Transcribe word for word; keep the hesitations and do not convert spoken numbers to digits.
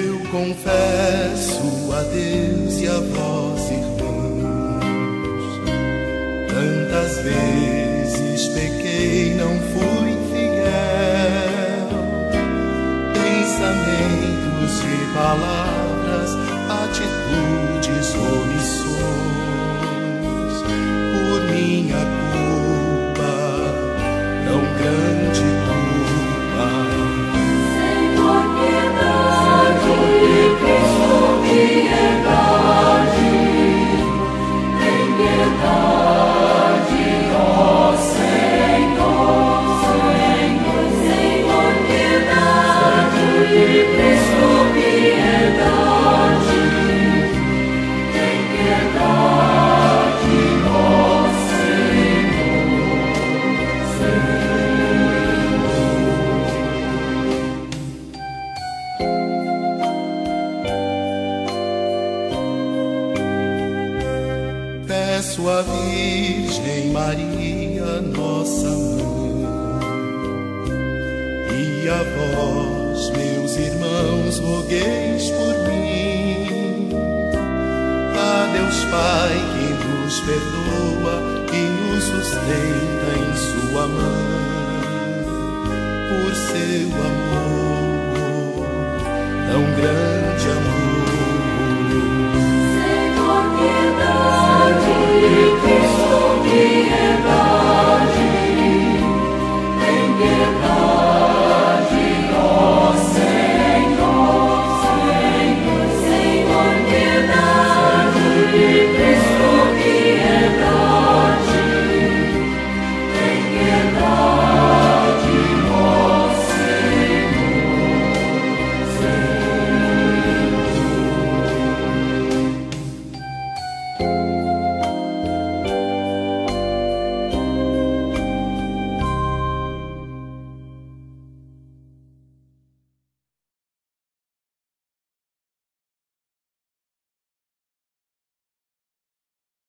Eu confesso a Deus e a vós, irmãos, tantas vezes pequei, não fui fiel. Pensamentos e palavras, atitudes, omissões, por minha culpa, tão grande culpa. Senhor, piedade, Cristo, piedade, tem piedade, ó Senhor, Senhor, Senhor, piedade, Cristo, piedade, tem piedade, ó Senhor, Peço à Virgem Maria, nossa mãe, e a vós, meus irmãos, rogueis por mim. A Deus Pai que nos perdoa e nos sustenta em sua mão, por seu amor, tão grande amor. Senhor, piedade.